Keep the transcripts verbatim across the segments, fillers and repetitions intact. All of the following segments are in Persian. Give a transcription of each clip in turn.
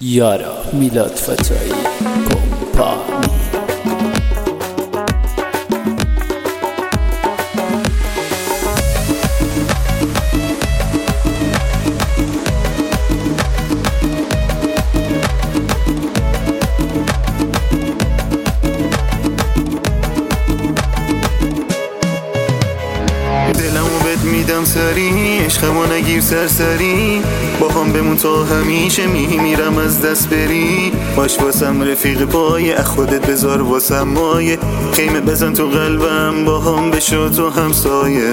یارا میلاد فتایی کمپانی. دلمو بهت میدم سری، عشقمو نگیر سرسری، با هم بمون تا همیشه، میمیرم از دست بری. باش واسم رفیق پایه، از خودت بذار واسم مایه، خیمه بزن تو قلبم، با هم بشو تو همسایه.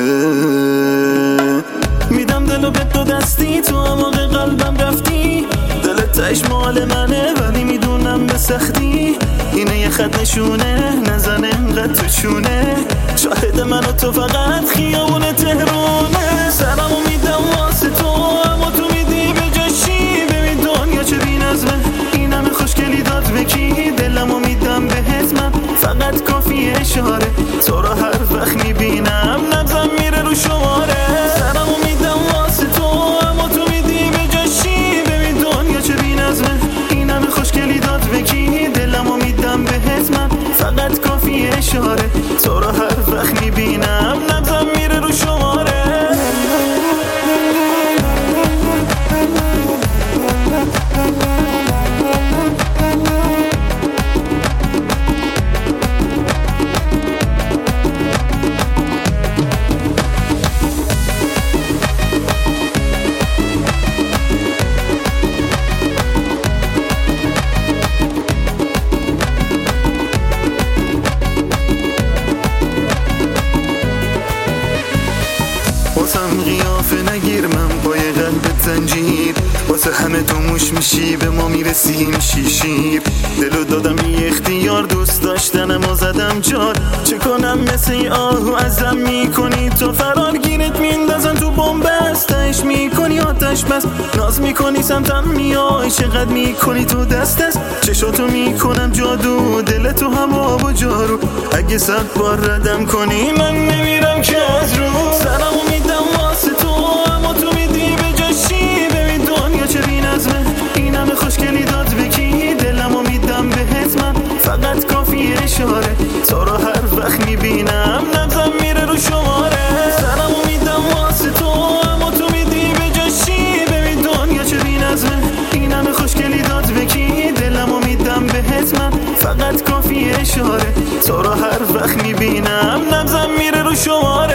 میدم دلو به تو دستی، تو عمق قلبم رفتی، دلت تاش مال منه ولی میدونم به سختی. اینه یه خط نشونه، نزن انقدر تو چونه، شاهد من و تو فقط خیابون تهرونه. سرمو میدم واسه تو، اما تو میدی به جاشی، ببین دنیا چه بی نظمه، این همه خوشگلی داد به کی؟ دلمو میدم بهت من، فقط کافی اشاره، تو رو هر وقت میبینم نبضم میره رو شماره. سرمو میدم واسه تو، اما تو میدی به جاشی، ببین دنیا چه بی نظمه، این همه خوشگلی داد به کی؟ دلمو میدم بهت من، فقط کافی اشاره، تو رو هر وقت میبینم نبضم میره رو شماره. واسم قیافه نگیر، من پای قلبت زنجیر، واسه همه تو موش میشی، به ما میرسیم شیشیر. دلو دادم بی اختیار، دوست داشتنم و زدم جار، چه کنم مثل ای آهو ازم میکنی تو فرار، گیرت میندازن تو بومبست، تاش میکنی آتش بس، ناز میکنی سمتم میای، چقدر میکنی تو دست دست، چشاتو میکنم جادو، دل تو هوا و جارو، اگه صد بار ردم کنی من نمیرم که از رو. سرمو میدم واسه تو، اما تو میدی به جاشی، ببین دنیا چه بی نظمه، این همه خوشگلی داد به کی؟ دلمو میدم بهت من، فقط کافی اشاره، تو رو هر وقت میبینم نبضم میره رو شماره. سرمو میدم واسه تو، اما تو میدی به جاشی، ببین دنیا چه بی نظمه، این همه خوشگلی داد به کی؟ دلمو میدم بهت من، فقط کافی اشاره، تو رو هر وقت میبینم نبضم میره رو شماره.